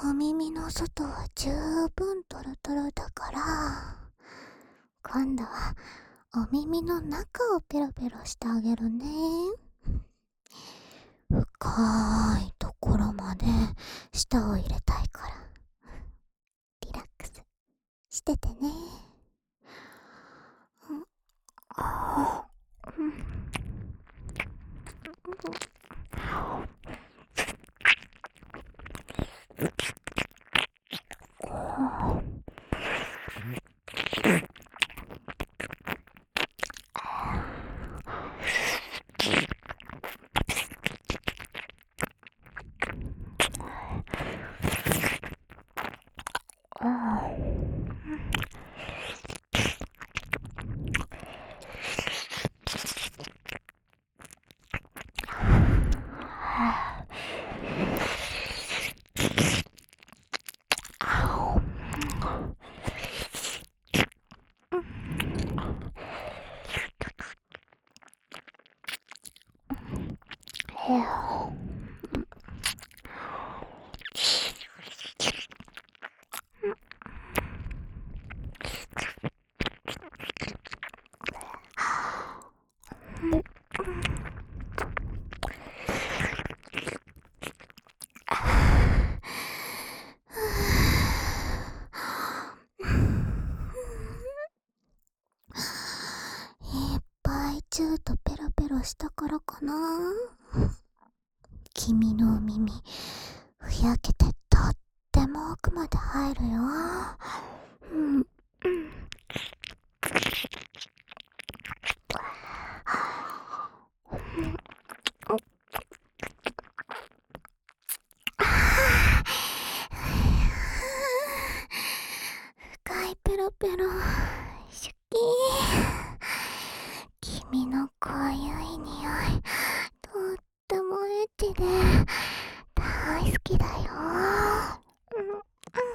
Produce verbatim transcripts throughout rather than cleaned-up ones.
お耳の外は十分トロトロだから、今度はお耳の中をペロペロしてあげるね。深いところまで舌を入れたいから、リラックスしててね。うんあーうんあへよいっぱいチューとペロペロしたからかな。君のお耳ふやけてとっても奥まで入るよ。うんうん深いペロペロシュキー。君の濃ゆい匂いとってもエッチで大好きだよ。うんうん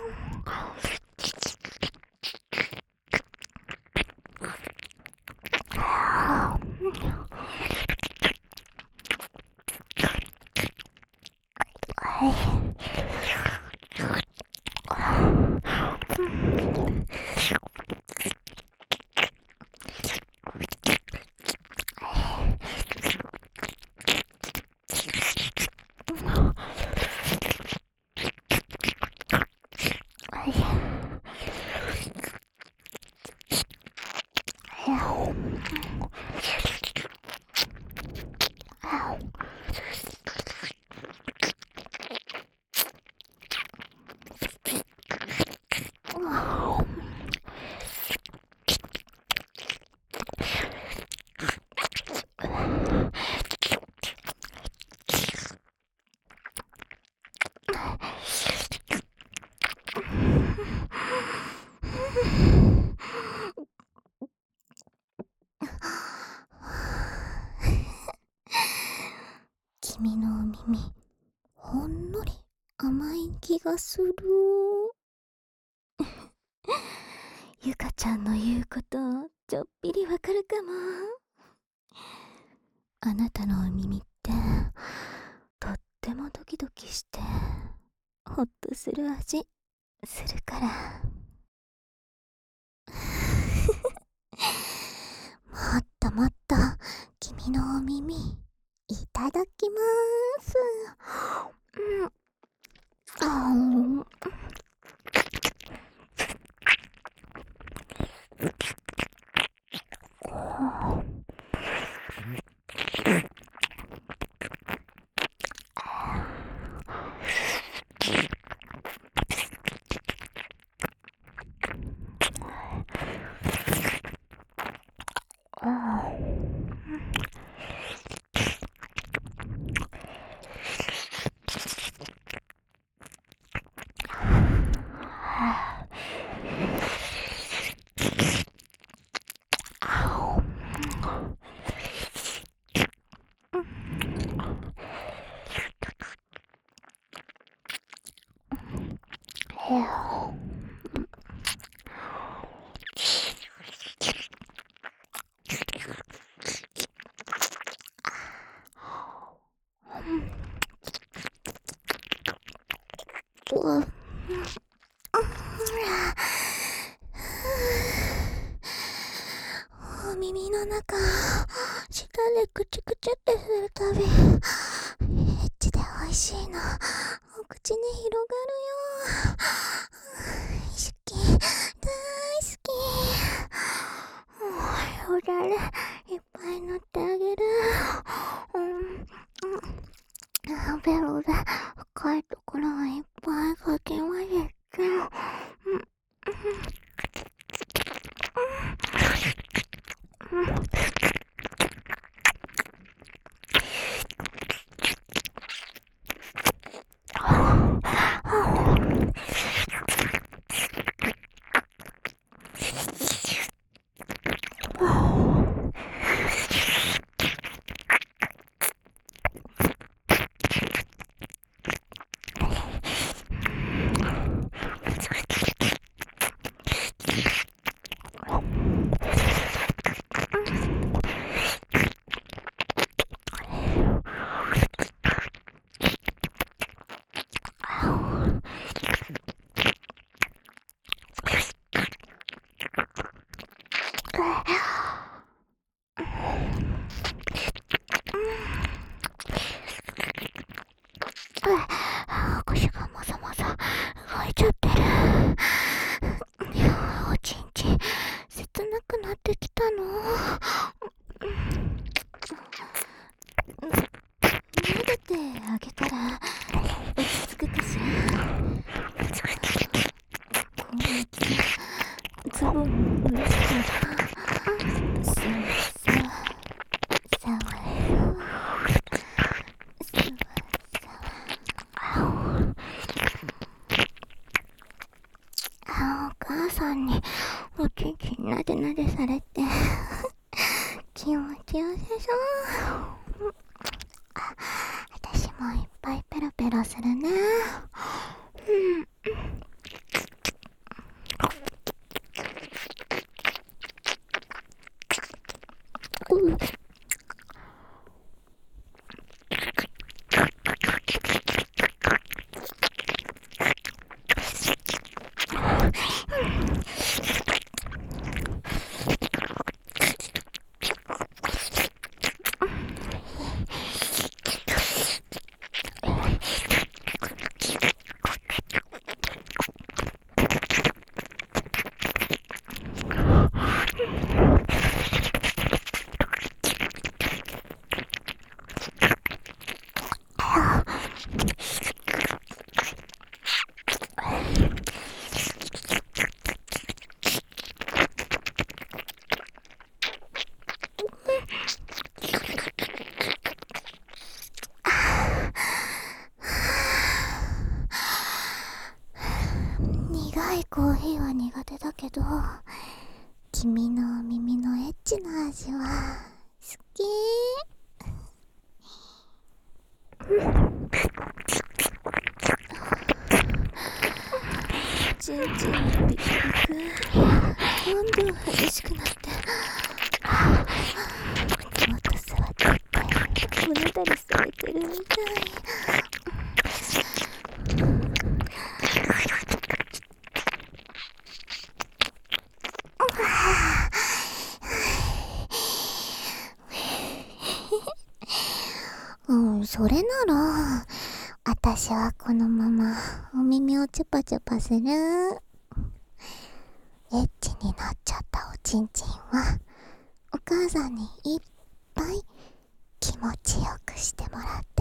君のお耳ほんのり甘い気がする。ゆかちゃんの言うことちょっぴりわかるかも。あなたのお耳ってとってもドキドキしてほっとする味するから。もっともっと君のお耳いただきまーす。うん。あーあーへようんベロで深いところをいっぱいかき混ぜて、うんうんうん腰がもさもさ動いちゃってる。おちんちん切なくなってきたの。撫でてあげたら落ち着くかしら。こうやってズボンの下さわさわさわさわお母さんにおちんちんなでなでされて気持ちよさそう。私もいっぱいペロペロするね。うんうん。苦いコーヒーは苦手だけど、君の耳のエッチな味は好き。ちんちんのビクビクどんどん激しくなって、もっと座ってっておねだりされてるみたい。うん、それなら私はこのままお耳をチュパチュパする。エッチになっちゃったおちんちんはお母さんにいっぱい気持ちよくしてもらって